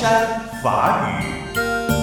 山法语。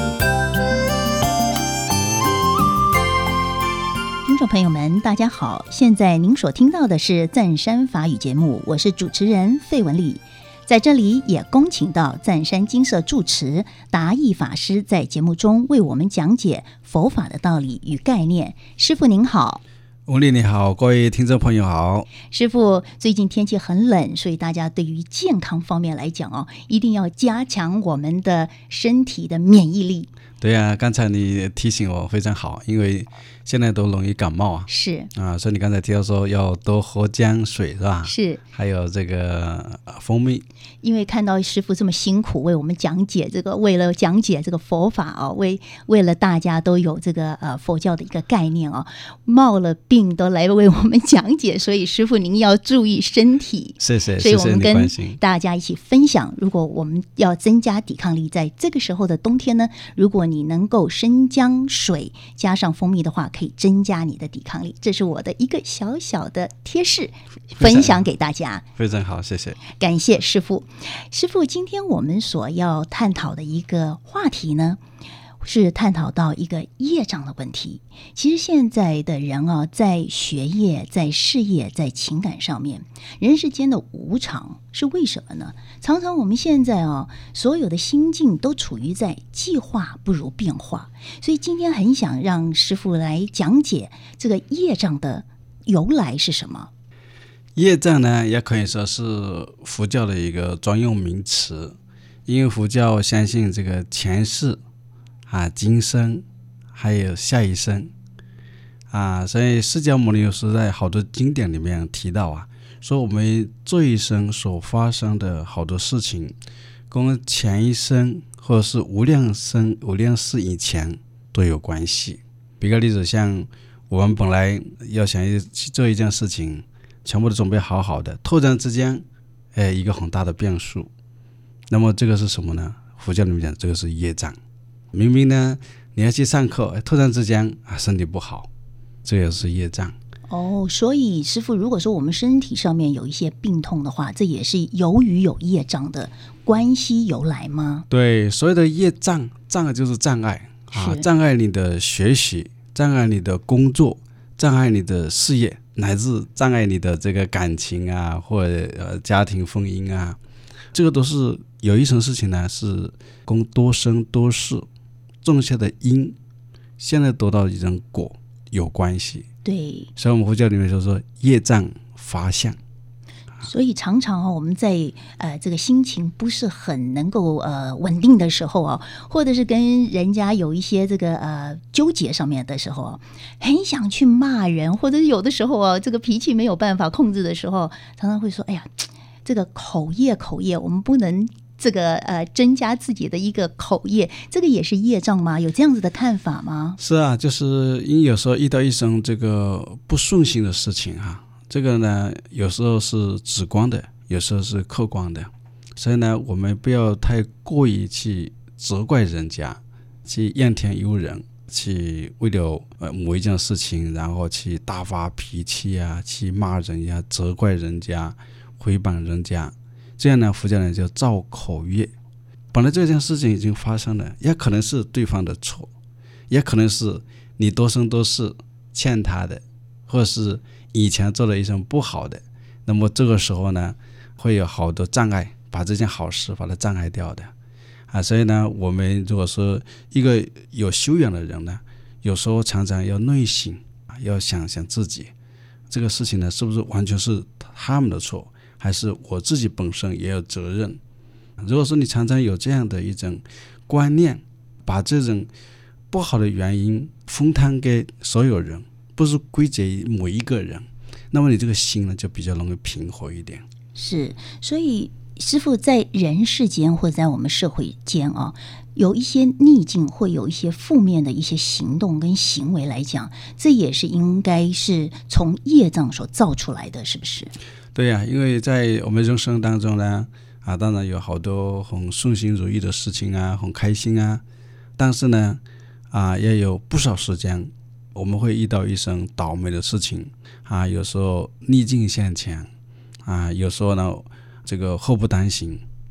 听众朋友们大家好，现在您所听到的是赞山法语节目，我是主持人费文丽。在这里也恭请到赞山精舍住持达义法师在节目中为我们讲解佛法的道理与概念。师父您好。 文丽你好，各位听众朋友好。 师父，最近天气很冷，所以大家对于健康方面来讲一定要加强我们的身体的免疫力。 对啊，刚才你提醒我非常好，因为现在都容易感冒啊。 是啊，所以你刚才提到说要多喝姜水是吧？ 是， 还有这个蜂蜜。 因为看到师父这么辛苦为我们讲解这个，为了讲解这个佛法为了大家都有这个佛教的一个概念冒了病都来为我们讲解，所以师父您要注意身体。 谢谢， 所以我们跟谢谢大家一起分享，如果我们要增加抵抗力，在这个时候的冬天呢，如果你能够生姜水加上蜂蜜的话，可以增加你的抵抗力。这是我的一个小小的贴士，分享给大家。 非常好，谢谢， 感谢师父。师父，今天我们所要探讨的一个话题呢，是探讨到一个业障的问题。其实现在的人在学业、在事业、在情感上面，人世间的无常是为什么呢？常常我们现在所有的心境都处于在计划不如变化，所以今天很想让师父来讲解这个业障的由来是什么。 业障呢，也可以说是佛教的一个专用名词，因为佛教相信这个前世今生还有下一生所以释迦牟尼有时在好多经典里面提到说我们这一生所发生的好多事情，跟前一生或者是无量世以前都有关系。比个例子，像我们本来要想去做一件事情，全部都准备好好的，突然之间一个很大的变数，那么这个是什么呢？佛教里面讲这个是业障。明明呢你要去上课，突然之间身体不好，这也是业障。 所以师父，如果说我们身体上面有一些病痛的话，这也是由于有业障的关系由来吗？ 对，所有的业障，障就是障碍障碍你的学习，障碍你的工作，障碍你的事业，乃至障碍你的这个感情或者家庭婚姻这个都是有一层事情呢，是跟多生多世种下的因，现在得到一种果有关系。 对， 所以我们佛教里面说业障法相。 所以常常我们在这个心情不是很能够稳定的时候或者是跟人家有一些这个纠结上面的时候很想去骂人，或者是有的时候这个脾气没有办法控制的时候，常常会说哎呀，这个口业我们不能这个增加自己的一个口业，这个也是业障吗？有这样子的看法吗？ 是就是因有时候遇到一种这个不顺心的事情这个呢有时候是直观的，有时候是客观的，所以呢我们不要太过于去责怪人家，去怨天尤人，去为了某一件事情然后去大发脾气去骂人家，责怪人家，诽谤人家，这样呢佛教人就造口业。本来这件事情已经发生了，也可能是对方的错，也可能是你多生多世欠他的，或者是以前做了一件不好的，那么这个时候呢会有好多障碍，把这件好事把它障碍掉的所以呢我们如果说一个有修养的人呢，有时候常常要内省要想想自己这个事情呢是不是完全是他们的错，还是我自己本身也有责任。如果说你常常有这样的一种观念，把这种不好的原因分摊给所有人，不是归结于某一个人，那么你这个心呢就比较容易平和一点。 是，所以师父在人世间或者在我们社会间有一些逆境，会有一些负面的一些行动跟行为来讲，这也是应该是从业障所造出来的，是不是？ 对因为在我们人生当中呢当然有好多很顺心如意的事情很开心但是呢也有不少时间我们会遇到一些倒霉的事情有时候逆境现前有时候呢这个祸不单行，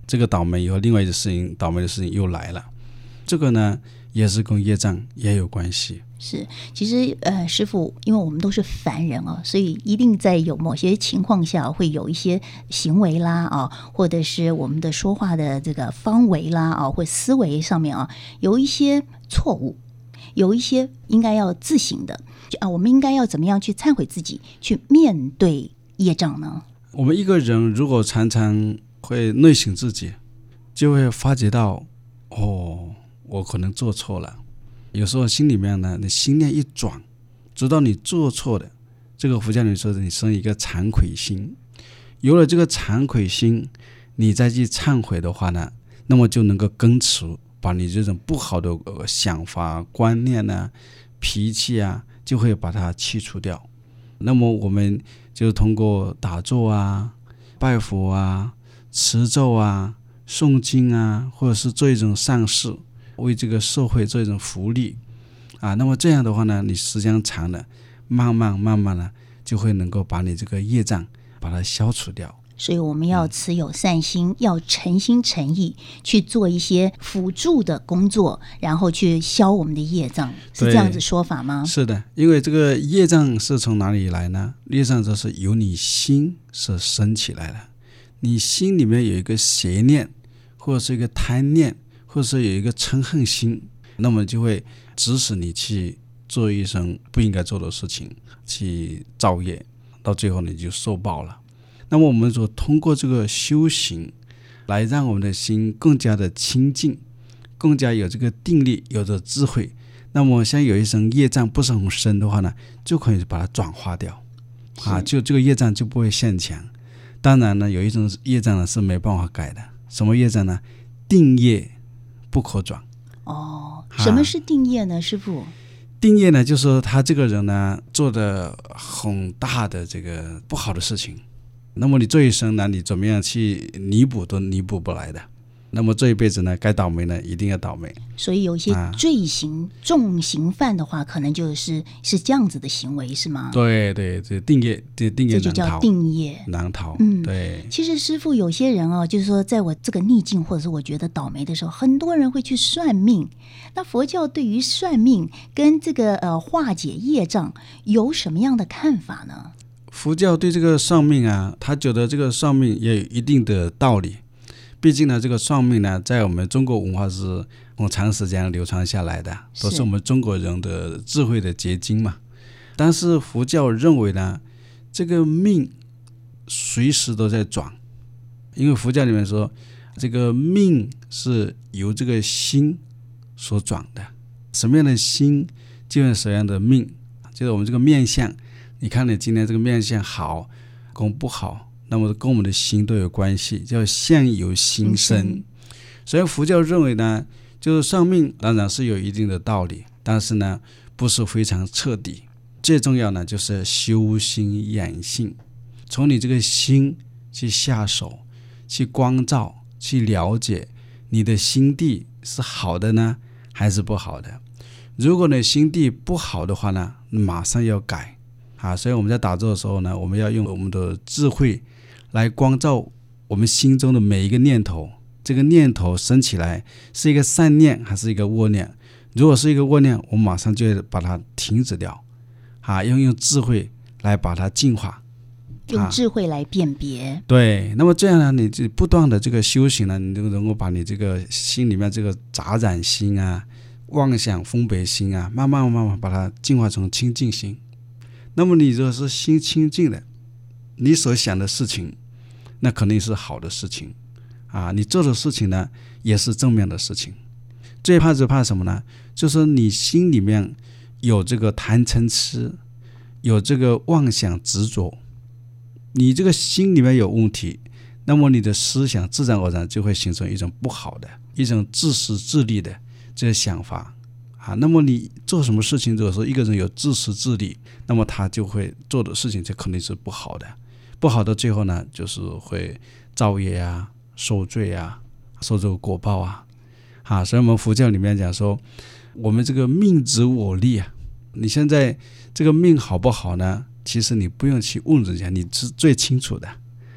这个倒霉以后，另外一个事情倒霉的事情又来了，这个呢也是跟业障也有关系。 是，其实师父，因为我们都是凡人啊，所以一定在有某些情况下会有一些行为啦啊，或者是我们的说话的这个方为啦啊，或思维上面啊有一些错误，有一些应该要自省的我们应该要怎么样去忏悔自己，去面对业障呢？ 我们一个人如果常常会内省自己，就会发觉到我可能做错了。有时候心里面呢，你心念一转，知道你做错的，这个佛教里说你生一个惭愧心，有了这个惭愧心，你再去忏悔的话呢，那么就能够根除，把你这种不好的想法、观念啊、脾气啊，就会把它去除掉。那么我们就通过打坐啊、拜佛啊、持咒啊、诵经啊，或者是做一种善事，为这个社会做一种福利那么这样的话呢，你时间长了，慢慢的就会能够把你这个业障把它消除掉。 所以我们要持有善心，要诚心诚意去做一些辅助的工作，然后去消我们的业障，是这样子说法吗？ 是的，因为这个业障是从哪里来呢？业障就是由你心所生起来的。你心里面有一个邪念，或者是一个贪念，或者是有一个嗔恨心，那么就会指使你去做一生不应该做的事情，去造业，到最后你就受报了。那么我们说通过这个修行来让我们的心更加的清净，更加有这个定力，有着智慧，那么像有一层业障不是很深的话呢，就可以把它转化掉就这个业障就不会现强。当然呢，有一种业障呢是没办法改的，什么业障呢？定业不可转。 什么是定业呢，师父？ 定业呢，就是说他这个人呢做的很大的这个不好的事情，那么你这一生呢，你怎么样去弥补都弥补不来的。那么这一辈子呢，该倒霉呢一定要倒霉。 所以有一些罪行、重刑犯的话，可能是这样子的行为，是吗？ 对，这定业这就叫定业难逃。对。 其实师父，有些人就是说，在我这个逆境或者是我觉得倒霉的时候，很多人会去算命。那佛教对于算命跟这个化解业障有什么样的看法呢？ 佛教对这个算命他觉得这个算命也有一定的道理。毕竟呢，这个算命呢，在我们中国文化是很长时间流传下来的，都是我们中国人的智慧的结晶嘛。但是佛教认为呢，这个命随时都在转，因为佛教里面说，这个命是由这个心所转的，什么样的心就有什么样的命，就是我们这个面相。你看你今天这个面相好跟不好，那么跟我们的心都有关系，叫相由心生。所以佛教认为呢，就是算命当然是有一定的道理，但是呢不是非常彻底。最重要呢就是修心养性，从你这个心去下手，去关照，去了解你的心地是好的呢还是不好的。如果你心地不好的话呢，马上要改所以我们在打坐的时候呢，我们要用我们的智慧来关照我们心中的每一个念头，这个念头升起来是一个善念还是一个恶念。如果是一个恶念，我们马上就把它停止掉用智慧来把它净化， 用智慧来辨别。 对，那么这样呢，你就不断的这个修行呢，你就能够把你这个心里面这个杂染心妄想分别心慢慢把它净化成清净心。那么你如果是心清净的，你所想的事情那肯定是好的事情你做的事情呢也是正面的事情。最怕就怕什么呢？就是你心里面有这个贪嗔痴，有这个妄想执着，你这个心里面有问题，那么你的思想自然而然就会形成一种不好的，一种自私自利的这个想法那么你做什么事情，如果说一个人有自私自利，那么他就会做的事情就肯定是不好的。不好的最后呢，就是会造业受罪受这个果报所以我们佛教里面讲说，我们这个命执我利你现在这个命好不好呢？其实你不用去问人家，你是最清楚的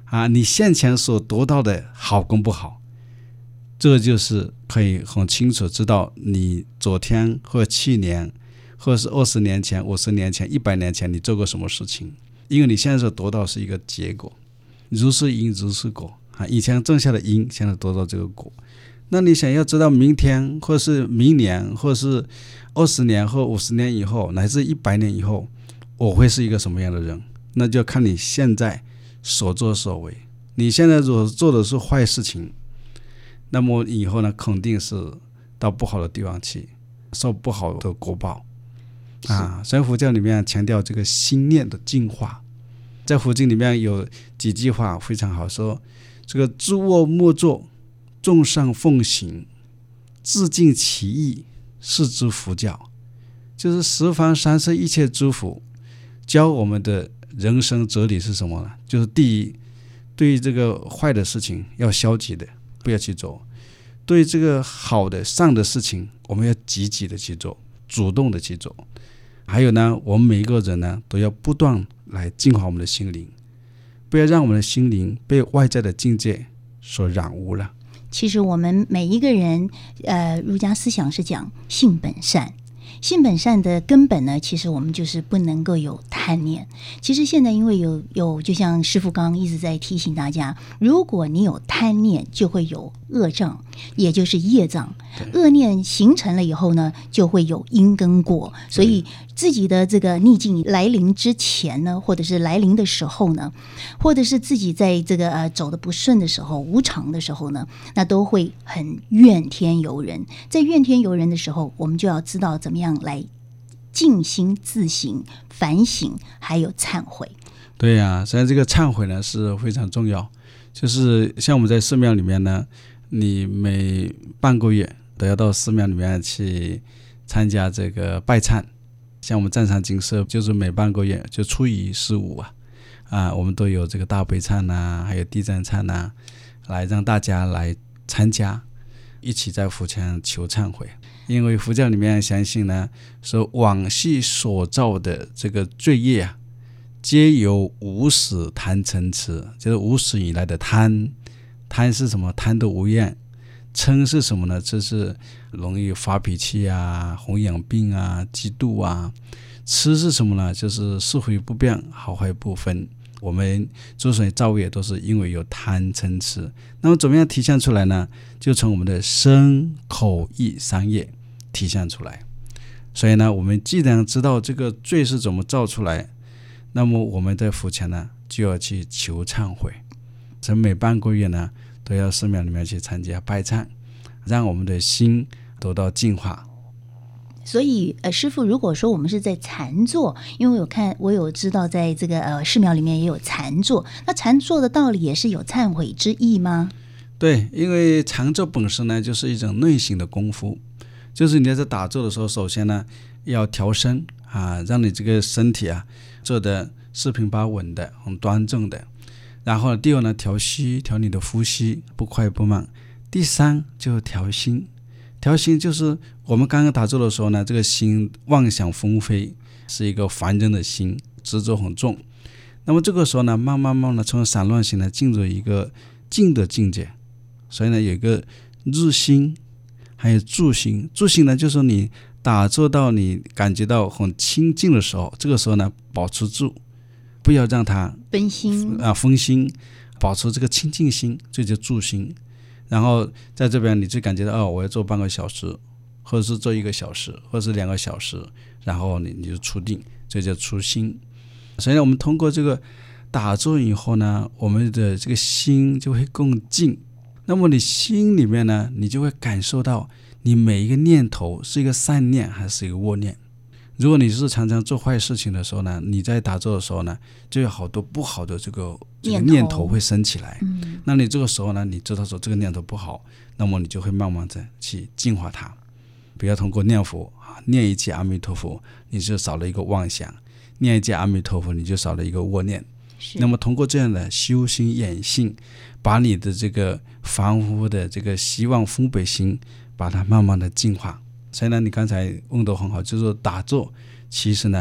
你现前所得到的好跟不好，这就是可以很清楚知道你昨天或去年或是20年前、50年前、100年前你做过什么事情。因为你现在所得到是一个结果，如是因如是果，以前种下的因，现在得到这个果。那你想要知道明天或是明年或是20年或50年以后乃至100年以后我会是一个什么样的人，那就看你现在所作所为。你现在所做的是坏事情，那么以后呢肯定是到不好的地方去，受不好的果报所以佛教里面强调这个心念的净化。在佛经里面有几句话非常好，说这个诸恶莫作，众善奉行，自尽其意，是之佛教。就是十方三世一切诸佛教我们的人生哲理是什么呢？就是第一，对于这个坏的事情要消极的不要去做，对于这个好的善的事情我们要积极的去做，主动的去做。还有呢，我们每一个人呢都要不断来净化我们的心灵，不要让我们的心灵被外在的境界所染污了。 其实我们每一个人儒家思想是讲性本善，性本善的根本呢，其实我们就是不能够有贪念。其实现在因为有就像师父刚刚一直在提醒大家，如果你有贪念就会有恶障，也就是业障。恶念形成了以后呢，就会有因跟果。所以自己的这个逆境来临之前呢，或者是来临的时候呢，或者是自己在这个走得不顺的时候、无常的时候呢，那都会很怨天尤人。在怨天尤人的时候，我们就要知道怎么样来静心自省、反省，还有忏悔。 对呀，所以这个忏悔呢是非常重要。就是像我们在寺庙里面呢，你每半个月都要到寺庙里面去参加这个拜忏。像我们占山精舍就是每半个月，就初一十五我们都有这个大悲忏还有地藏忏来让大家来参加，一起在佛前求忏悔。因为佛教里面相信呢，说往昔所造的这个罪业皆由无始贪嗔痴，就是无始以来的贪是什么？贪得无厌。嗔是什么呢？这是容易发脾气红眼病嫉妒痴是什么呢？就是是非不变，好坏不分。我们诸所造业都是因为有贪嗔痴。那么怎么样体现出来呢？就从我们的身口意三业体现出来。所以呢，我们既然知道这个罪是怎么造出来，那么我们在佛前呢就要去求忏悔。所以每半个月呢都要寺庙里面去参加拜忏，让我们的心得到净化。 所以师父，如果说我们是在禅坐，因为我有知道在这个寺庙里面也有禅坐，那禅坐的道理也是有忏悔之意吗？ 对，因为禅坐本身呢就是一种内心的功夫，就是你在打坐的时候，首先呢要调身让你这个身体做的四平八稳的，很端正的。然后第二呢，调息，调你的呼吸不快不慢。第三就是调心，调心就是我们刚刚打坐的时候呢，这个心妄想纷飞，是一个烦人的心，执着很重。那么这个时候呢，慢慢的从散乱心呢进入一个静的境界。所以呢，有一个日心，还有住心。住心呢，就是你打坐到你感觉到很清静的时候，这个时候呢保持住，不要让它分心，保持这个清净心，这就住心。然后在这边你就感觉到我要做半个小时，或者是做1个小时，或者是2个小时，然后你就出定，这叫出心。所以呢，我们通过这个打坐以后呢，我们的这个心就会更静。那么你心里面呢，你就会感受到你每一个念头是一个善念还是一个恶念。如果你是常常做坏事情的时候呢，你在打坐的时候呢，就有好多不好的这个念头会升起来。那你这个时候呢，你知道说这个念头不好，那么你就会慢慢的去净化它。不要通过念佛念一句阿弥陀佛，你就少了一个妄想；念一句阿弥陀佛，你就少了一个恶念。那么通过这样的修心养性，把你的这个凡夫的这个希望分别心，把它慢慢的净化。所以呢，你刚才问得很好，就是说打坐其实呢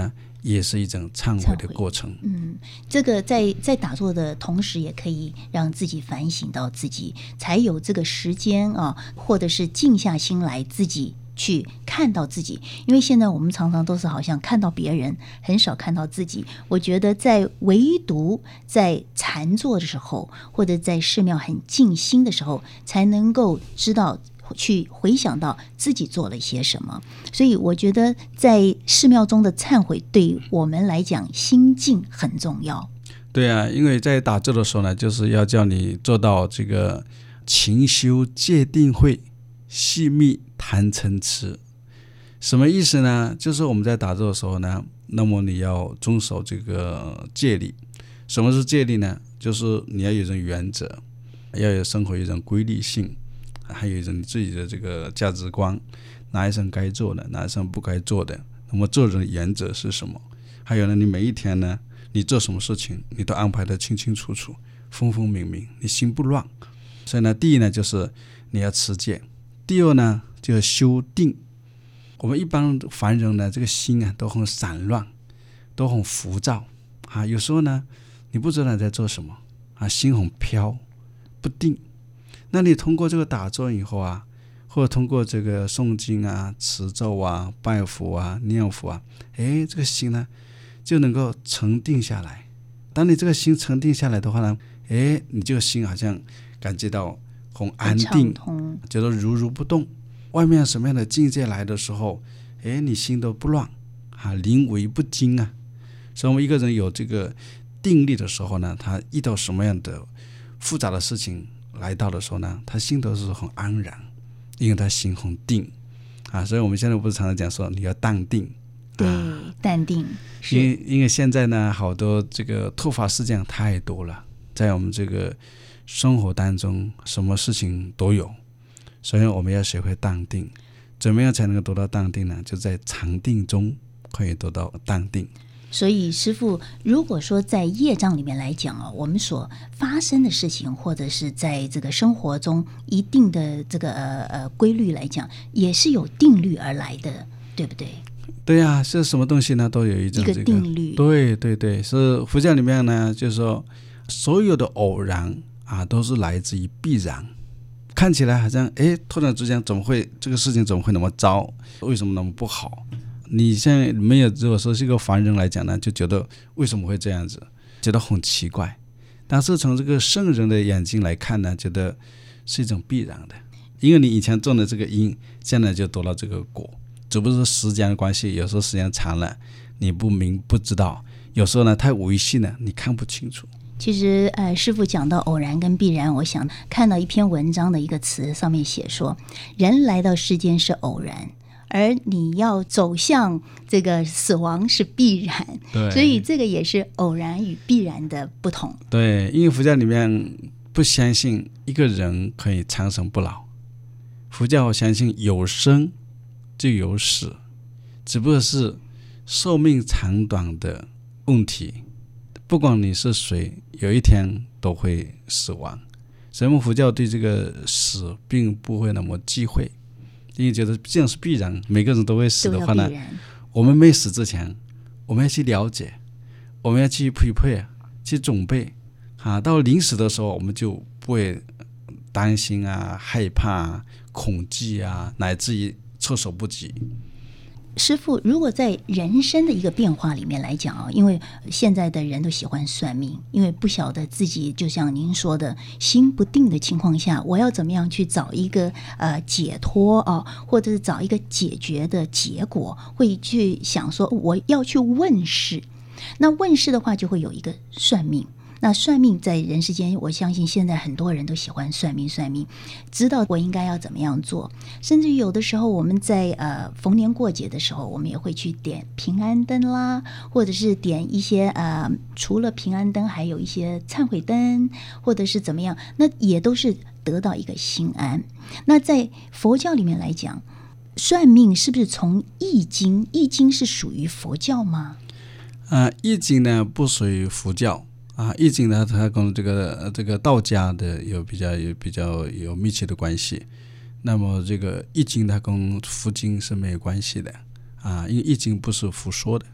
也是一种忏悔的过程。 这个在打坐的同时，也可以让自己反省到自己，才有这个时间啊，或者是静下心来自己去看到自己。因为现在我们常常都是好像看到别人，很少看到自己。我觉得唯独在禅坐的时候，或者在寺庙很静心的时候，才能够知道去回想到自己做了些什么。所以我觉得在寺庙中的忏悔对我们来讲心境很重要。 对啊，因为在打坐的时候呢，就是要叫你做到这个勤修戒定慧，细密谈嗔痴。什么意思呢？就是我们在打坐的时候呢，那么你要遵守这个戒律。什么是戒律呢？就是你要有一种原则，要有生活有一种规律性，还有一种你自己的这个价值观，哪一项该做的，哪一项不该做的，那么做人的原则是什么？还有呢，你每一天呢，你做什么事情你都安排得清清楚楚，分分明明，你心不乱。所以呢，第一呢就是你要持戒，第二呢就是修定。我们一般凡人呢，这个心啊都很散乱，都很浮躁啊，有时候呢你不知道你在做什么啊，心很飘不定。那你通过这个打坐以后啊，或者通过这个诵经啊、持咒啊、拜佛啊、念佛啊，这个心呢就能够沉定下来。当你这个心沉定下来的话呢，你这个心好像感觉到很安定，觉得如不动。外面什么样的境界来的时候，你心都不乱啊，临危不惊啊。所以我们一个人有这个定力的时候呢，他遇到什么样的复杂的事情来到的时候呢，他心都是很安然，因为他心很定啊。所以我们现在不是常常讲说你要淡定， 对，淡定。 因为现在呢，好多这个突发事件太多了，在我们这个生活当中，什么事情都有，所以我们要学会淡定。怎么样才能够得到淡定呢？就在禅定中可以得到淡定。 所以师父，如果说在业障里面来讲我们所发生的事情，或者是在这个生活中一定的这个规律来讲，也是有定律而来的，对不对？ 对啊，是什么东西呢都有一种一个定律。 对对对，是佛教里面呢，就是说所有的偶然啊，都是来自于必然。看起来好像突然之间怎么会这个事情怎么会那么糟，为什么那么不好？你现在没有，如果说是一个凡人来讲呢，就觉得为什么会这样子，觉得很奇怪。但是从这个圣人的眼睛来看呢，觉得是一种必然的，因为你以前种的这个因，现在就得了这个果，只不过是时间的关系，有时候时间长了你不知道，有时候呢太微细了你看不清楚。 其实师父讲到偶然跟必然，我想看到一篇文章的一个词，上面写说，人来到世间是偶然，而你要走向这个死亡是必然。 对， 所以这个也是偶然与必然的不同。 对，因为佛教里面不相信一个人可以长生不老，佛教相信有生就有死，只不过是寿命长短的问题。不管你是谁，有一天都会死亡。所以我们佛教对这个死并不会那么忌讳，因为觉得这样是必然，每个人都会死的话呢，我们没死之前，我们要去了解，我们要去匹配，去准备啊。到临死的时候，我们就不会担心啊、害怕啊、恐惧啊，乃至于措手不及。 师父，如果在人生的一个变化里面来讲因为现在的人都喜欢算命，因为不晓得自己就像您说的心不定的情况下，我要怎么样去找一个解脱或者是找一个解决的结果，会去想说我要去问世。那问世的话就会有一个算命，那算命在人世间，我相信现在很多人都喜欢算命，知道我应该要怎么样做。甚至于有的时候我们在逢年过节的时候，我们也会去点平安灯啦，或者是点一些除了平安灯还有一些忏悔灯，或者是怎么样，那也都是得到一个心安。那在佛教里面来讲，算命是不是从易经？易经是属于佛教吗？ 易经呢不属于佛教易经呢，它跟这个道家的有比较有密切的关系。那么这个易经它跟佛经是没有关系的因为易经不是佛说的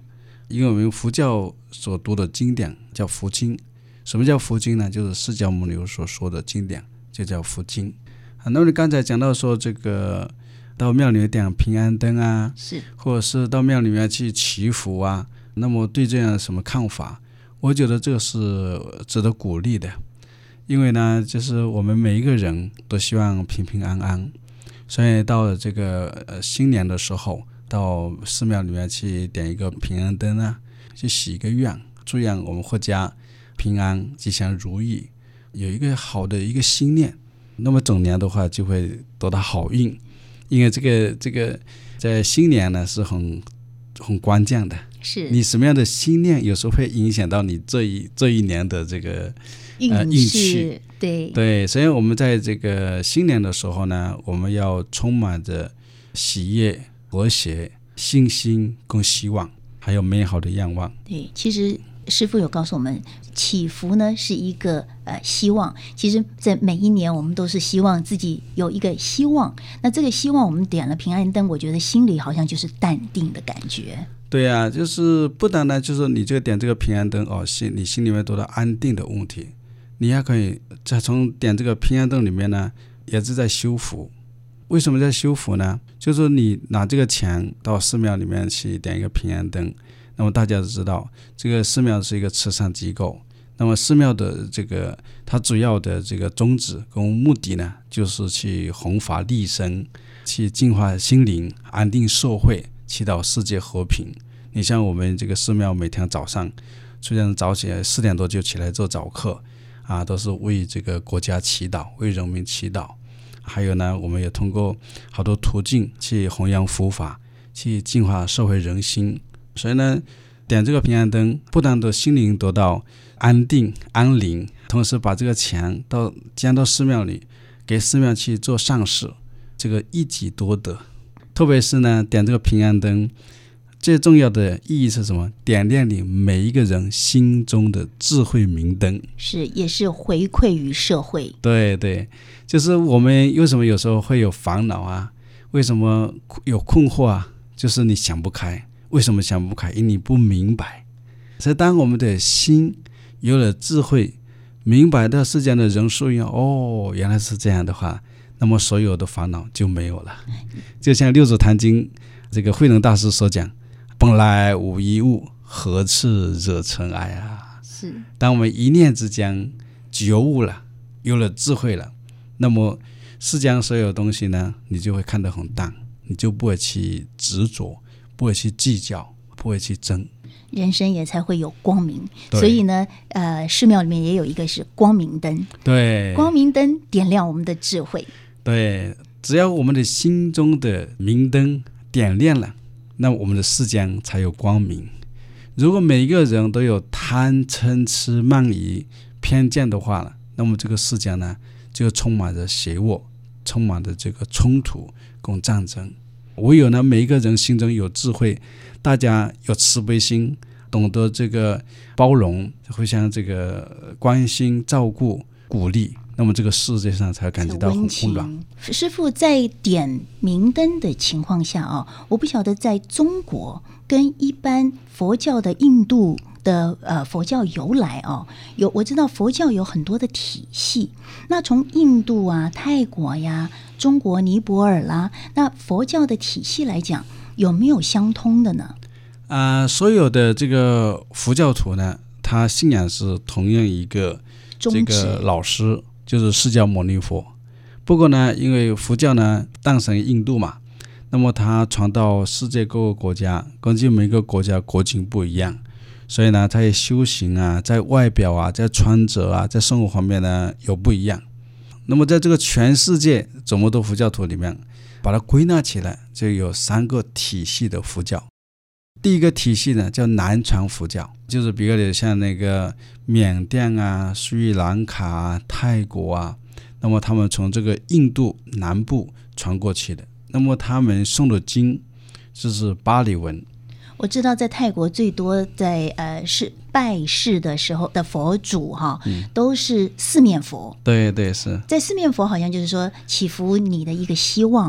因为我们佛教所读的经典叫佛经。什么叫佛经呢？就是释迦牟尼所说的经典就叫佛经。那么你刚才讲到说这个到庙里面点平安灯啊， 是， 或者是到庙里面去祈福啊，那么对这样什么看法？我觉得这个是值得鼓励的。因为呢，就是我们每一个人都希望平平安安，所以到了这个新年的时候，到寺庙里面去点一个平安灯啊，去许一个愿，祝愿我们阖家平安吉祥如意，有一个好的一个心念，那么整年的话就会得到好运。因为这个在新年呢是很关键的， 是你什么样的心念有时候会影响到你这一年的这个运气。对，所以我们在这个新年的时候呢，我们要充满着喜悦、和谐、信心跟希望，还有美好的愿望。 对，其实师父有告诉我们，祈福呢是一个希望。其实在每一年我们都是希望自己有一个希望，那这个希望我们点了平安灯，我觉得心里好像就是淡定的感觉。 对啊，就是不单单就是你这个点这个平安灯你心里面得到安定的问题，你还可以再从点这个平安灯里面呢也是在修福。为什么在修福呢？就是你拿这个钱到寺庙里面去点一个平安灯，那么大家都知道这个寺庙是一个慈善机构，那么寺庙的这个它主要的这个宗旨跟目的呢，就是去弘法利生，去净化心灵，安定社会，祈祷世界和平。你像我们这个寺庙每天早上虽然早起来4点多就起来做早课啊，都是为这个国家祈祷，为人民祈祷。还有呢，我们也通过好多途径去弘扬佛法，去净化社会人心。所以呢，点这个平安灯，不但的心灵得到安定安宁，同时把这个钱捐到寺庙里，给寺庙去做善事，这个一举多得。特别是呢，点这个平安灯最重要的意义是什么？点亮你每一个人心中的智慧明灯， 是也是回馈于社会。 对，就是我们为什么有时候会有烦恼啊？为什么有困惑啊？就是你想不开。为什么想不开？因为你不明白。所以当我们的心有了智慧，明白到世间的人事物原来是这样的话，那么所有的烦恼就没有了。就像六祖坛经这个慧能大师所讲，本来无一物，何处惹尘埃啊。 是， 当我们一念之间觉悟了，有了智慧了，那么世间所有东西呢，你就会看得很淡，你就不会去执着，不会去计较，不会去争， 人生也才会有光明。所以呢，寺庙里面也有一个是光明灯。 对， 光明灯点亮我们的智慧。 对，只要我们的心中的明灯点亮了，那我们的世间才有光明。如果每一个人都有贪嗔痴慢疑偏见的话，那么这个世间呢，就充满着邪恶，充满着这个冲突跟战争。唯有呢，每一个人心中有智慧，大家有慈悲心，懂得这个包容，互相这个关心照顾鼓励，那么这个世界上才感觉到很温暖。 师父在点明灯的情况下我不晓得在中国跟一般佛教的印度的佛教由来我知道佛教有很多的体系，那从印度泰国呀、中国尼泊尔啦，那佛教的体系来讲，有没有相通的呢？ 所有的这个佛教徒呢，他信仰是同样一个这个老师，就是释迦牟尼佛。不过呢，因为佛教呢诞生于印度嘛，那么它传到世界各个国家，根据每个国家国情不一样，所以呢，在修行在外表在穿着在生活方面呢有不一样。那么在这个全世界这么多佛教徒里面，把它归纳起来，就有3个体系的佛教。第一个体系呢叫南传佛教，就是比如像那个缅甸斯里兰卡泰国那么他们从这个印度南部传过去的，那么他们诵的经就是巴利文。 我知道在泰国最多在是拜世的时候的佛主都是四面佛。 对，是在四面佛好像就是说祈福你的一个希望，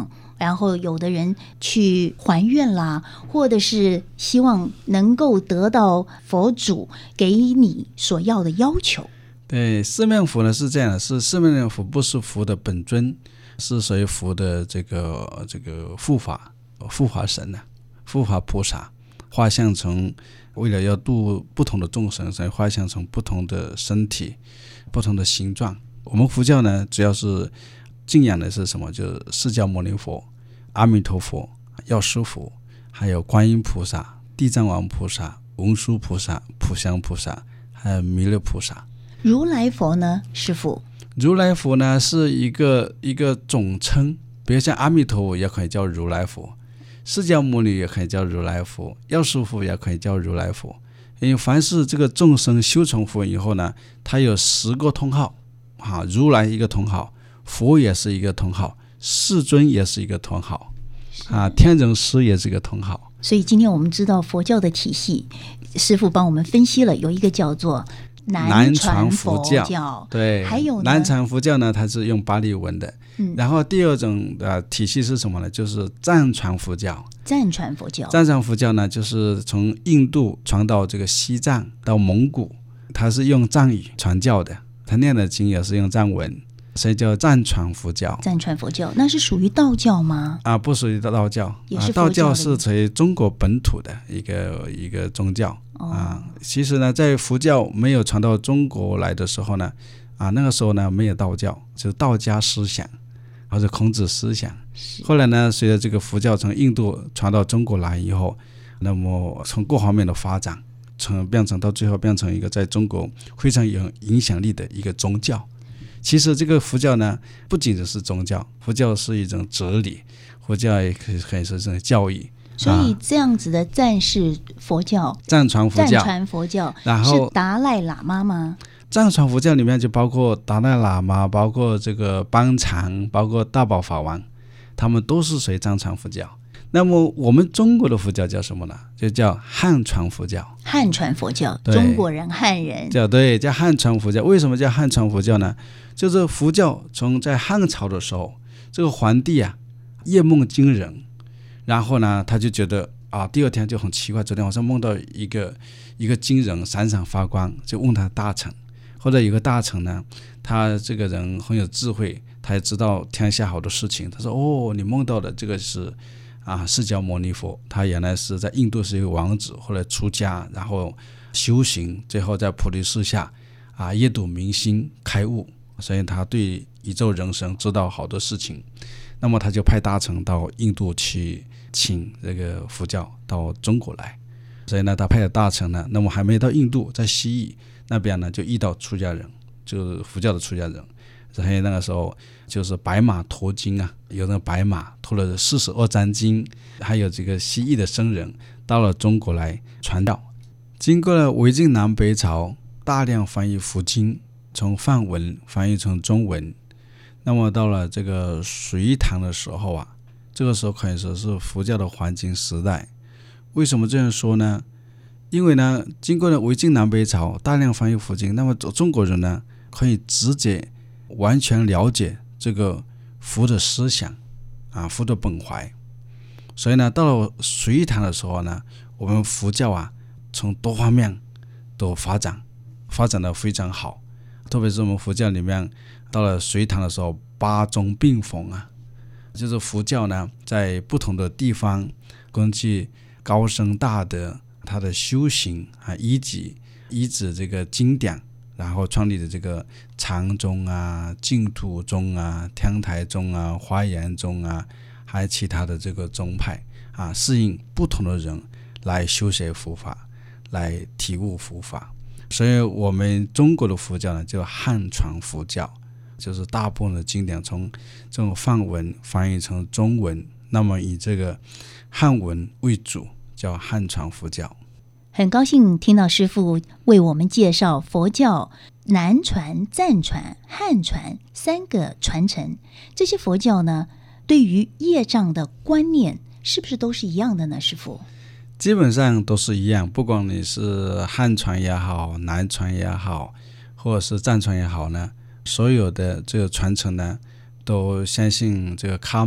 然后有的人去还愿啦，或者是希望能够得到佛祖给你所要的要求。 对，四面佛呢是这样的，是四面佛不是佛的本尊，是属于佛的这个护法神呢，护法菩萨，画像成为了要度不同的众生，所以画像成不同的身体、不同的形状。我们佛教呢，主要是敬仰的是什么？就是释迦牟尼佛、阿弥陀佛、药师佛，还有观音菩萨、地藏王菩萨、文殊菩萨、普祥菩萨，还有弥勒菩萨。 如来佛呢，师父？ 如来佛呢是一个总称，比如像阿弥陀佛也可以叫如来佛，释迦牟尼也可以叫如来佛，药师佛也可以叫如来佛。因为凡是这个众生修成佛以后呢，他有10个通号啊，如来一个通号，佛也是一个通号，世尊也是一个通号啊，天人师也是一个通号。 所以今天我们知道佛教的体系，师父帮我们分析了，有一个叫做南传佛教， 对， 还有呢南传佛教呢，它是用巴利文的。然后第二种体系是什么呢？就是藏传佛教。 藏传佛教， 藏传佛教呢，就是从印度传到这个西藏到蒙古，它是用藏语传教的，它念的经也是用藏文，所以叫藏传佛教。 藏传佛教那是属于道教吗？ 不属于道教， 也是道教是属于中国本土的一个宗教。其实呢，在佛教没有传到中国来的时候呢，那个时候呢没有道教，就是道家思想或者孔子思想。后来呢，随着这个佛教从印度传到中国来以后，那么从各方面的发展，到最后变成一个在中国非常有影响力的一个宗教。其实这个佛教呢，不仅仅是宗教，佛教是一种哲理，佛教也可以说是一种教育。 所以这样子的藏式佛教、 藏传佛教，然后是达赖喇嘛吗？ 藏传佛教里面就包括达赖喇嘛，包括这个邦禅，包括大宝法王，他们都是属于藏传佛教。那么我们中国的佛教叫什么呢？就叫汉传佛教。 汉传佛教，中国人汉人叫汉传佛教。为什么叫汉传佛教呢？就是佛教从在汉朝的时候，这个皇帝夜梦惊人，然后呢他就觉得第二天就很奇怪，昨天晚上梦到一个金人闪闪发光，就问他大臣，或者有个大臣呢，他这个人很有智慧，他也知道天下好多事情，他说你梦到的这个是释迦牟尼佛，他原来是在印度是一个王子，后来出家，然后修行，最后在菩提树下夜睹明星开悟，所以他对宇宙人生知道好多事情。那么他就派大臣到印度去请这个佛教到中国来，所以呢他派的大臣呢，那么还没到印度，在西域那边呢就遇到出家人，就是佛教的出家人。所以那个时候就是白马驮经有那个白马驮了42章经，还有这个西域的僧人到了中国来传道。经过了魏晋南北朝大量翻译佛经，从梵文翻译成中文，那么到了这个隋唐的时候这个时候可以说是佛教的黄金时代。为什么这样说呢？因为呢，经过了魏晋南北朝大量翻译佛经，那么中国人呢可以直接完全了解这个佛的思想佛的本怀。所以呢，到了隋唐的时候呢，我们佛教从多方面都发展的非常好。特别是我们佛教里面，到了隋唐的时候八宗并逢就是佛教呢在不同的地方根据高僧大德他的修行依止这个经典，然后创立的这个禅宗净土宗天台宗华严宗还有其他的这个宗派适应不同的人来修学佛法，来体悟佛法。所以我们中国的佛教呢叫汉传佛教，就是大部分的经典从这种梵文翻译成中文，那么以这个汉文为主，叫汉传佛教。 很高兴听到师父为我们介绍佛教南传、藏传、汉传3个传承。这些佛教呢，对于业障的观念是不是都是一样的呢？师父？ 基本上都是一样，不管你是汉传也好，南传也好，或者是藏传也好呢，所有的这个传承呢，都相信这个卡玛，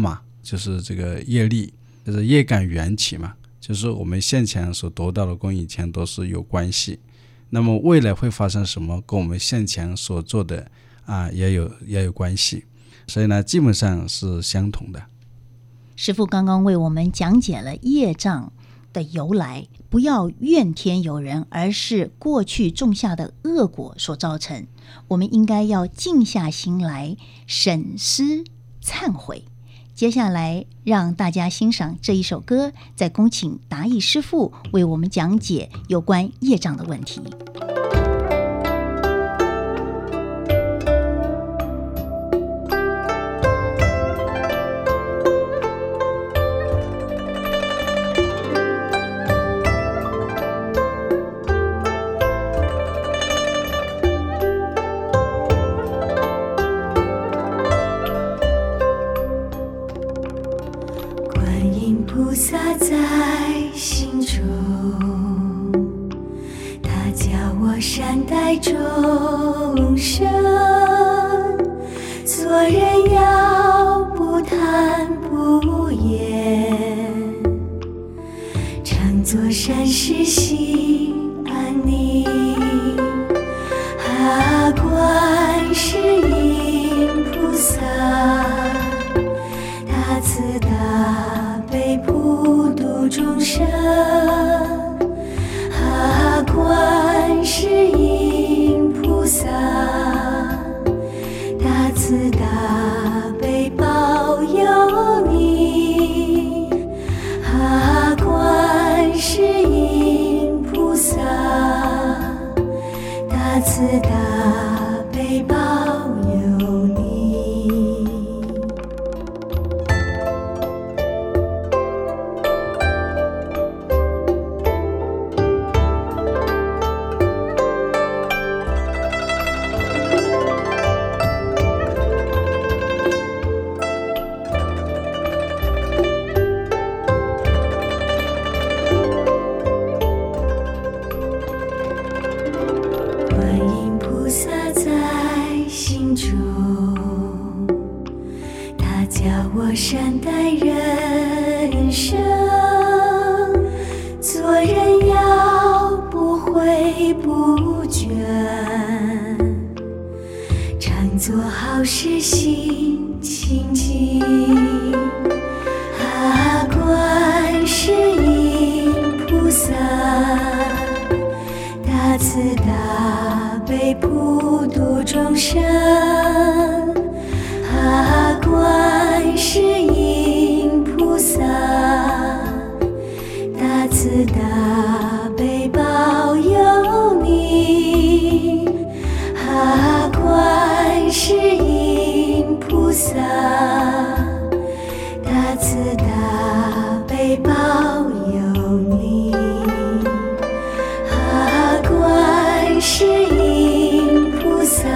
就是这个业力，就是业感缘起嘛，就是我们现前所得到的跟以前都是有关系，那么未来会发生什么跟我们现前所做的也有关系，所以呢基本上是相同的。 师父刚刚为我们讲解了业障的由来，不要怨天尤人，而是过去种下的恶果所造成，我们应该要静下心来审思忏悔。接下来让大家欣赏这一首歌，再恭请达义师父为我们讲解有关业障的问题。 菩萨在心中，他教我善待众生，做人要不贪不厌，常做善事心安宁。观世音菩萨，大慈大悲普度众生。观世音菩萨，大慈大悲保佑你。观世音菩萨，大慈大悲保佑你。观音菩萨在心中，他教我善待人生，做人要不悔不倦，常做好事心清净。观世音菩萨，大慈大悲普度众生。观世音菩萨，大慈大悲保佑你。观世音菩萨，大慈大悲保佑你。观世音菩萨，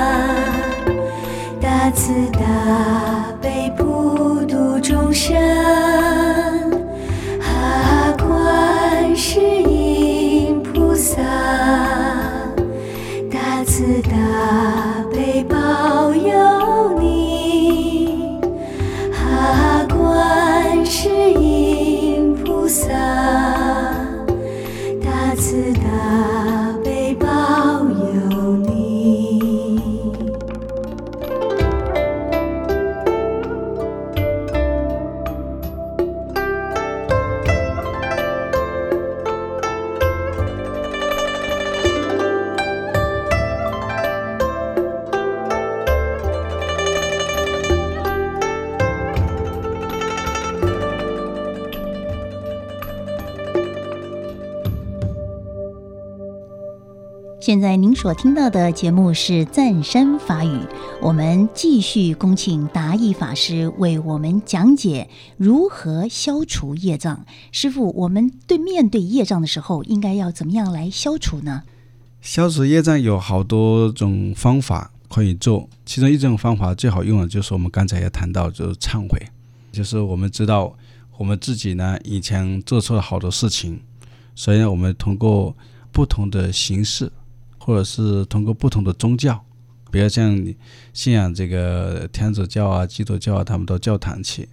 大慈大悲普度众生。观世音菩萨，大慈大悲保佑你。观世音菩萨，大慈大悲保佑你。 现在您所听到的节目是赞山法语，我们继续恭请达义法师为我们讲解如何消除业障。师父，我们面对业障的时候应该要怎么样来消除呢？ 消除业障有好多种方法可以做，其中一种方法最好用的就是我们刚才也谈到，就是忏悔。就是我们知道我们自己呢以前做错了好多事情，所以我们通过不同的形式，或者是通过不同的宗教，比如像信仰这个天主教啊、基督教啊，他们到教堂去，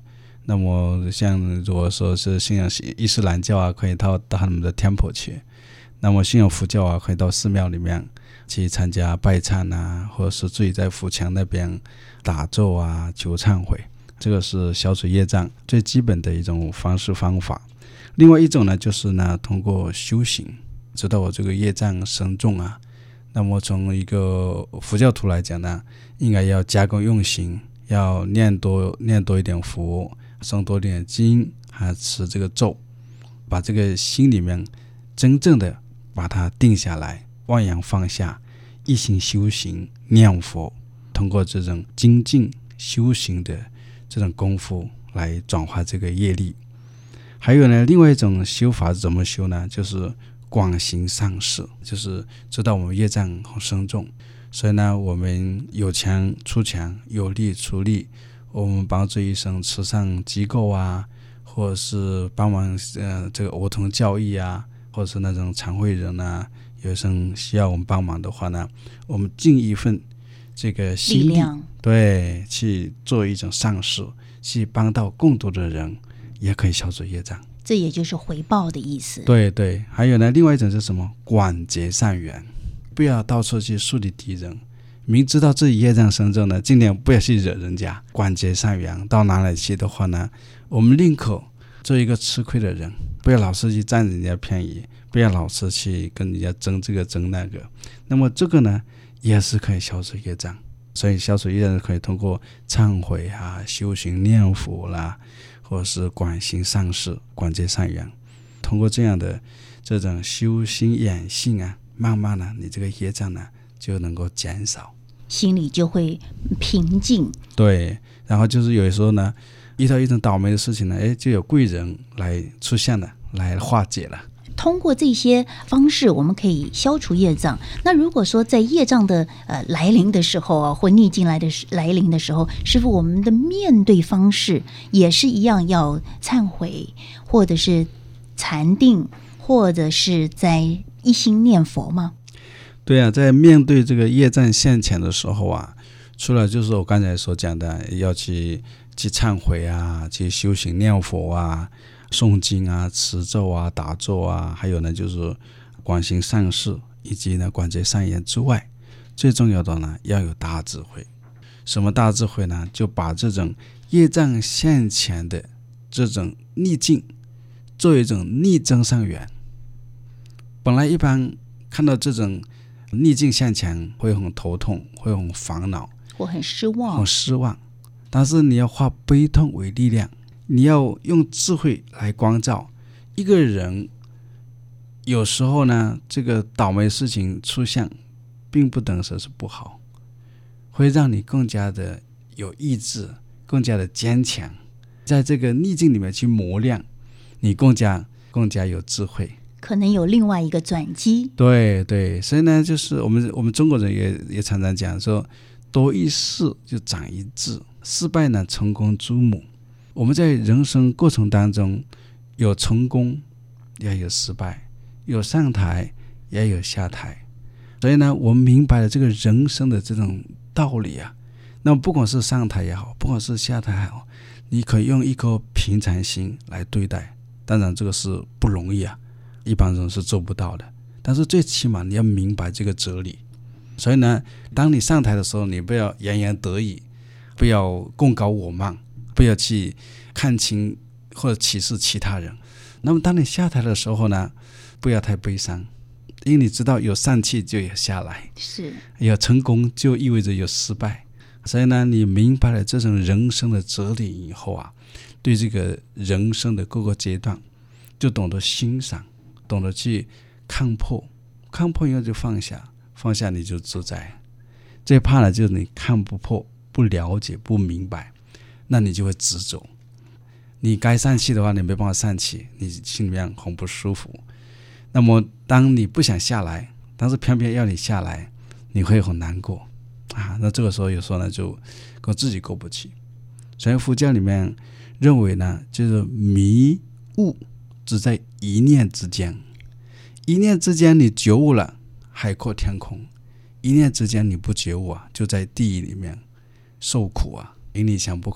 那么像如果说是信仰伊斯兰教啊，可以到他们的 temple 去，那么信仰佛教啊，可以到寺庙里面去参加拜忏啊，或者是自己在府墙那边打咒啊，求忏悔，这个是消除业障最基本的一种方式方法。另外一种呢，就是呢通过修行，知道我这个业障深重啊，那么从一个佛教徒来讲呢，应该要加更用心，要念多一点佛，诵多一点经，还持这个咒，把这个心里面真正的把它定下来，忘阳放下，一心修行念佛，通过这种精进修行的这种功夫来转化这个业力。还有呢，另外一种修法怎么修呢？就是广行善事，就是知道我们业障很深重，所以呢我们有钱出钱，有力出力，我们帮助一些慈善机构啊，或者是帮忙这个儿童教育啊，或者是那种残废人啊，有些需要我们帮忙的话呢，我们尽一份这个心力，对，去做一种善事，去帮到更多的人，也可以消除业障。 这也就是回报的意思。 对对，还有呢，另外一种是什么？广结善缘，不要到处去树立敌人，明知道自己业障深重呢，尽量不要去惹人家。广结善缘，到哪里去的话呢，我们宁可做一个吃亏的人，不要老是去占人家便宜，不要老是去跟人家争这个争那个。那么这个呢，也是可以消除业障。所以消除业障可以通过忏悔啊、修行念佛啦，或者是广行善事、广结善缘，通过这样的这种修心养性啊，慢慢的你这个业障呢就能够减少， 心里就会平静。 对，然后就是有时候呢，遇到一种倒霉的事情呢，就有贵人来出现了，来化解了。 通过这些方式，我们可以消除业障。那如果说在业障的来临的时候啊，或逆境来临的时候，师父，我们的面对方式也是一样，要忏悔，或者是禅定，或者是在一心念佛吗？ 对啊，在面对这个业障现前的时候啊，除了就是我刚才所讲的，要去忏悔啊，去修行念佛啊，诵经啊，持咒啊，打咒啊，还有呢就是广行善事，以及呢广结善缘之外，最重要的呢要有大智慧。什么大智慧呢？就把这种业障现前的这种逆境做一种逆增上缘。本来一般看到这种逆境现前会很头痛，会很烦恼， 我很失望， 但是你要化悲痛为力量，你要用智慧来光照一个人。有时候呢，这个倒霉事情出现并不等说是不好，会让你更加的有意志，更加的坚强，在这个逆境里面去磨练你，更加有智慧，可能有另外一个转机。对对，所以呢，就是我们中国人也常常讲说，多一事就长一智，失败呢成功之母。我们在人生过程当中，有成功也有失败，有上台也有下台，所以呢，我们明白了这个人生的这种道理啊。那么不管是上台也好，不管是下台也好，你可以用一颗平常心来对待。当然这个是不容易啊，一般人是做不到的，但是最起码你要明白这个哲理。所以呢，当你上台的时候，你不要洋洋得意，不要贡高我慢，不要去看轻或者歧视其他人。那么当你下台的时候呢，不要太悲伤，因为你知道有上去就有下来，是有成功就意味着有失败。所以呢，你明白了这种人生的哲理以后啊，对这个人生的各个阶段就懂得欣赏，懂得去看破以后就放下你就自在。最怕的就是你看不破，不了解，不明白，那你就会执着。你该上去的话，你没办法上去，你心里面很不舒服。那么当你不想下来，但是偏偏要你下来，你会很难过啊。那这个时候有时候呢，就跟自己过不去。所以佛教里面认为呢，就是迷悟只在一念之间，一念之间你觉悟了，海阔天空；一念之间你不觉悟啊，就在地狱里面受苦啊，因你想不开，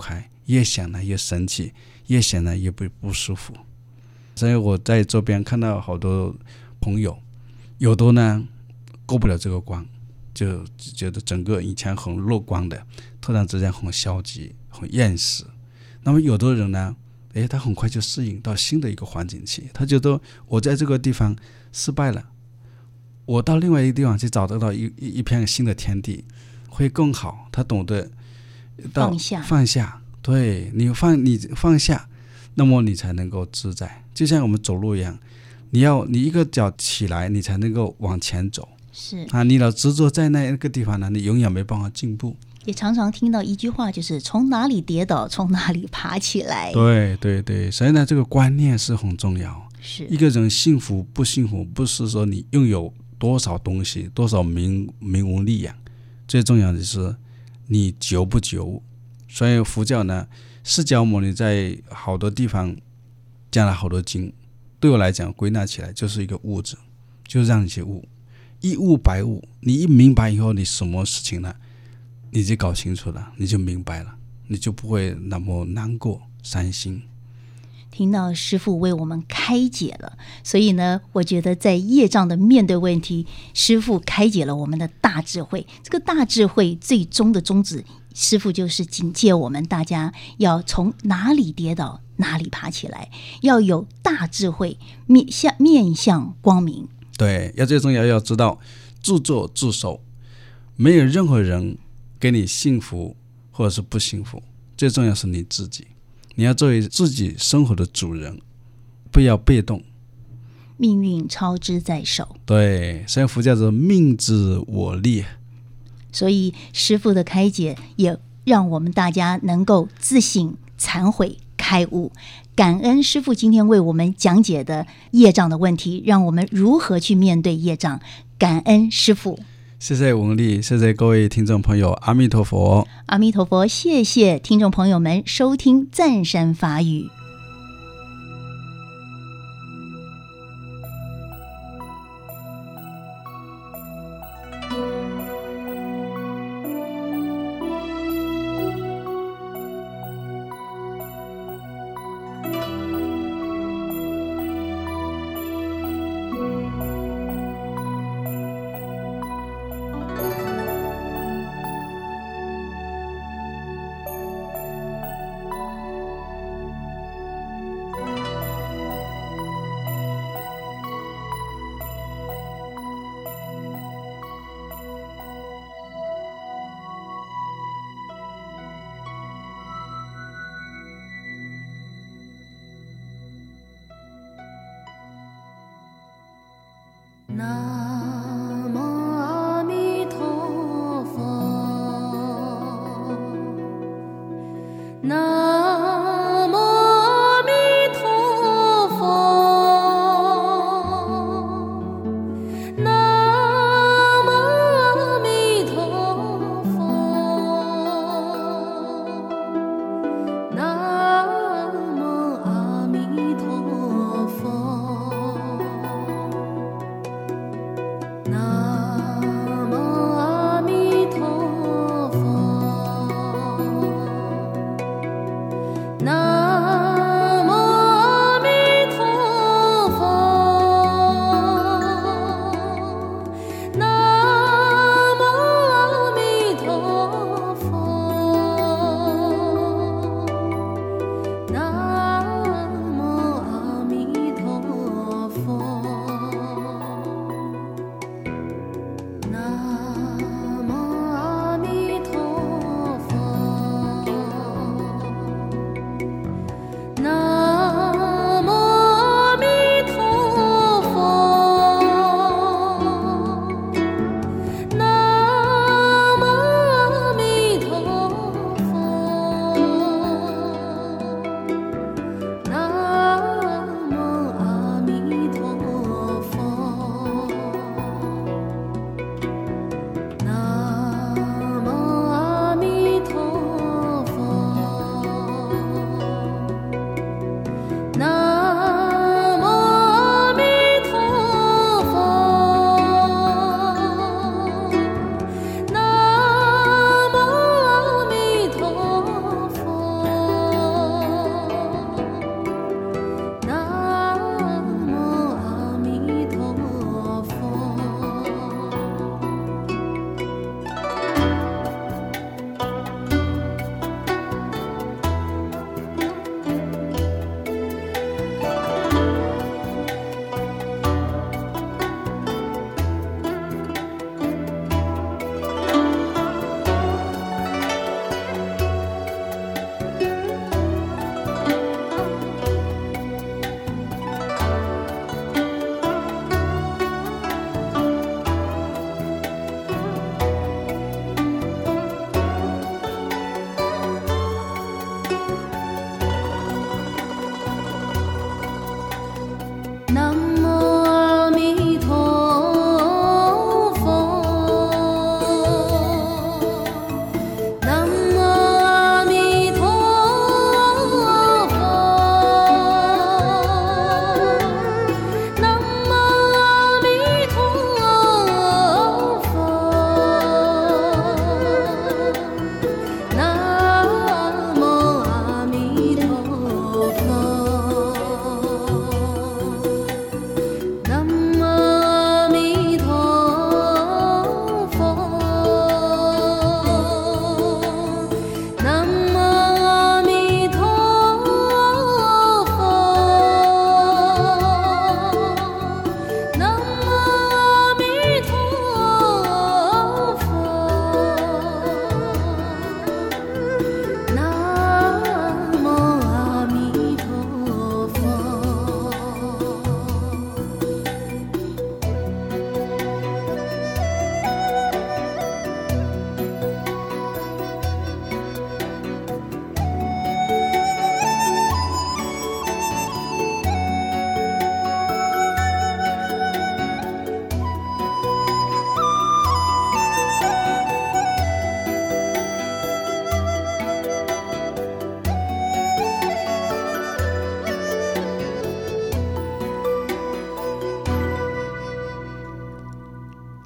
越想呢越生气，越想呢越不舒服。所以我在周边看到好多朋友，有的呢过不了这个关，就觉得整个以前很乐观的，突然之间很消极很厌世。那么有的人呢，他很快就适应到新的一个环境去，他觉得我在这个地方失败了，我到另外一个地方去找得到一片新的天地会更好。他懂得到放下，对，你放下，那么你才能够自在。就像我们走路一样，你一个脚起来，你才能够往前走。 是啊，你老执着在那个地方呢，你永远没办法进步。 也常常听到一句话，就是从哪里跌倒从哪里爬起来。 对对对，所以呢这个观念是很重要。 是一个人幸福不幸福，不是说你拥有多少东西多少名闻利养，最重要的是你觉不觉悟。所以佛教呢，释迦牟尼在好多地方讲了好多经，对我来讲归纳起来就是一个悟字，就是让你去悟，一悟百悟。你一明白以后，你什么事情呢你就搞清楚了，你就明白了，你就不会那么难过伤心。 听到师父为我们开解了，所以呢，我觉得在业障的面对问题，师父开解了我们的大智慧。这个大智慧最终的宗旨，师父就是警戒我们大家要从哪里跌倒哪里爬起来，要有大智慧，面向光明。 对，最重要要知道自作自受，没有任何人给你幸福或者是不幸福，最重要是你自己。你要作为自己生活的主人，不要被动。 命运操之在手。 对，所以佛教是命之我立。 所以师父的开解也让我们大家能够自省、忏悔、开悟。感恩师父今天为我们讲解的业障的问题，让我们如何去面对业障。感恩师父。 谢谢文丽，谢谢各位听众朋友，阿弥陀佛。 阿弥陀佛，谢谢听众朋友们收听赞山法语。 南无阿弥陀佛，南无阿弥陀佛，南无阿弥陀佛，南无阿弥陀佛。南无阿弥陀佛。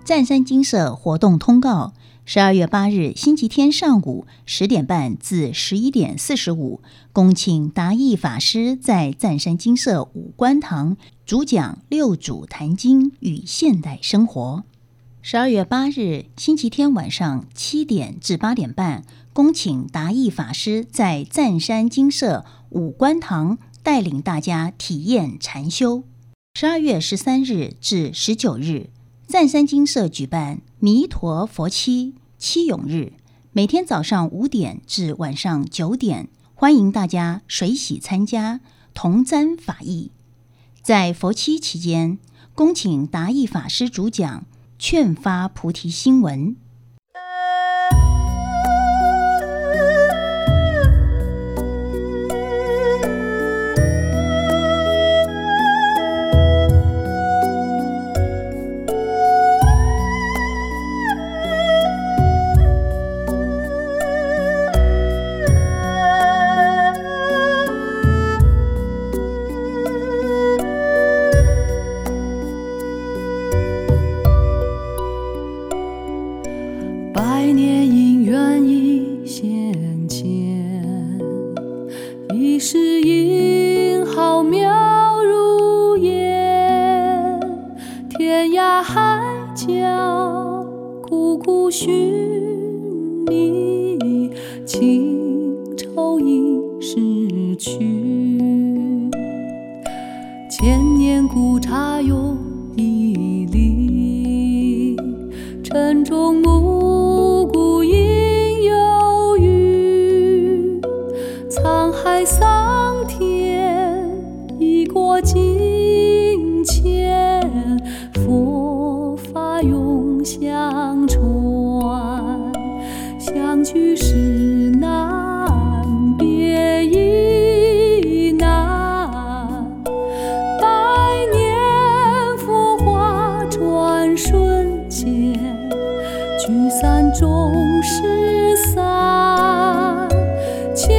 湛山精舍活动通告：12月8日星期天上午10点半至11点45，恭请达义法师在湛山精舍五观堂主讲六祖坛经与现代生活。12月8日星期天晚上7点至8点半，恭请达义法师在湛山精舍五观堂带领大家体验禅修。12月13日至19日，湛山精舍举办弥陀佛七永日，每天早上5点至晚上9点，欢迎大家水洗参加，同沾法益。在佛七期间，恭请达义法师主讲劝发菩提心文。 百年因缘已现前，一世因好妙如烟，天涯海角苦苦寻觅，情愁已逝去，千年古刹又屹立，城中暮鼓应有语，沧海桑田已过境迁，佛法永相传，相聚时难别亦难，百年浮华转瞬间，聚散终是散，千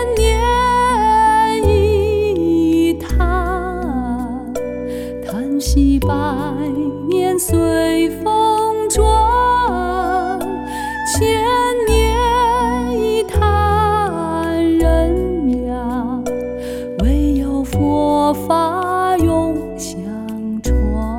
年一叹，叹息百年随风转，千年一叹，人呀，唯有佛法永相传。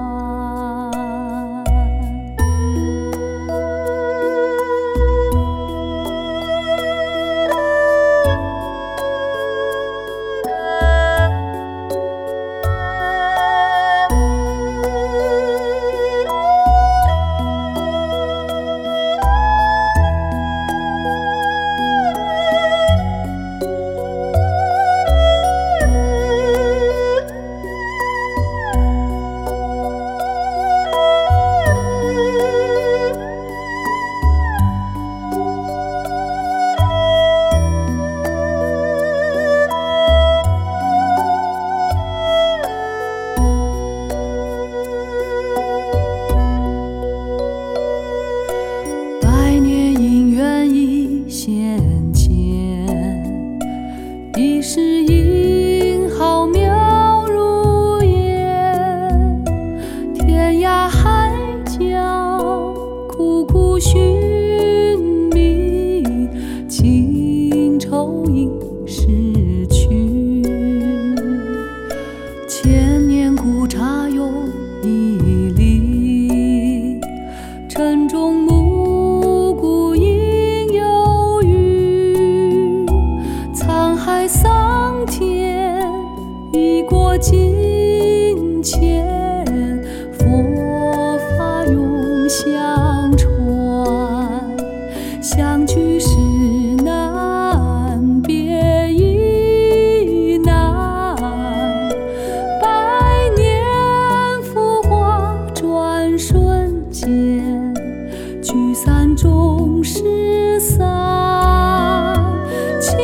百年因缘已现前，一世因好妙如烟，天涯海角苦苦寻觅，情愁已逝去，千年古刹又屹立，城中暮鼓应有语，沧海桑田已过境迁，佛法永相传，相聚时难别亦难，百年浮华转瞬间，聚散终是散，千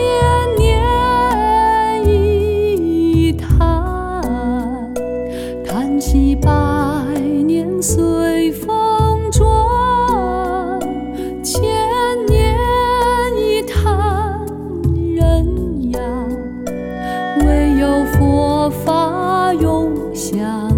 年一叹，叹息百年随风转，千年一叹，人呀，唯有佛法永相